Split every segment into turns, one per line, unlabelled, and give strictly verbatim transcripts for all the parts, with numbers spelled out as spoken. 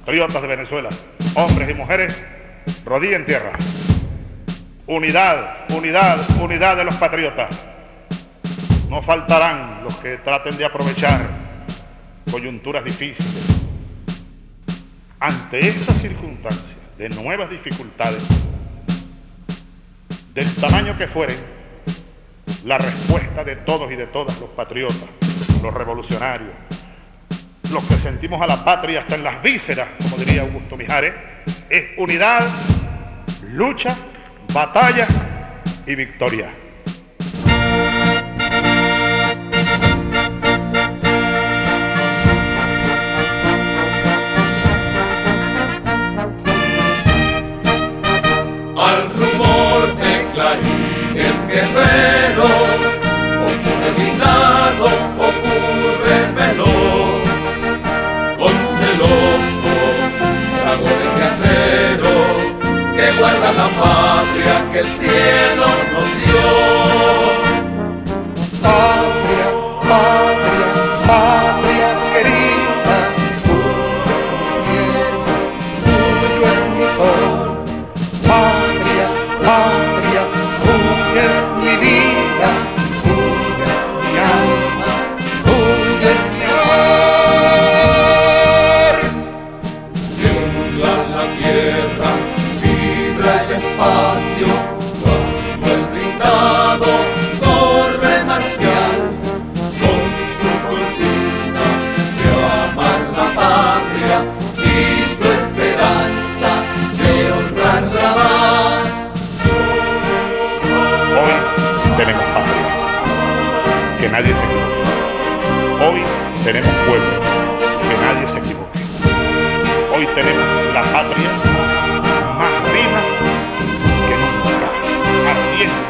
patriotas de Venezuela, hombres y mujeres, rodilla en tierra. Unidad, unidad, unidad de los patriotas. No faltarán los que traten de aprovechar coyunturas difíciles. Ante estas circunstancias de nuevas dificultades, del tamaño que fueren, la respuesta de todos y de todas los patriotas, los revolucionarios, los que sentimos a la patria hasta en las vísceras, como diría Augusto Mijares, es unidad, lucha, batalla y victoria.
Al rumor de clarines guerreros, ocurre blindado, ocurre veloz, con celosos dragones de acero que guardan la patria que el cielo nos dio.
Patria, patria, patria querida, tuyo es mi cielo, tuyo es mi sol. Patria, patria, tuya es mi vida, tuya es mi alma, tuya es mi amor.
Tiembla la tierra, vibra el espacio, cuando el blindado corre marcial, con su consigna de amar la patria y su esperanza de honrarla más.
Hoy tenemos patria, que nadie se equivoque. Hoy tenemos pueblo, que nadie se equivoque. Hoy tenemos la patria más viva que nunca, ardiente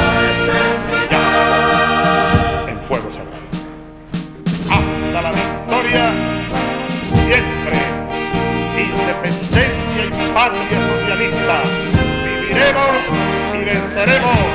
ya en fuego sagrado. Hasta la victoria, siempre, independencia y patria socialista. Viviremos y venceremos.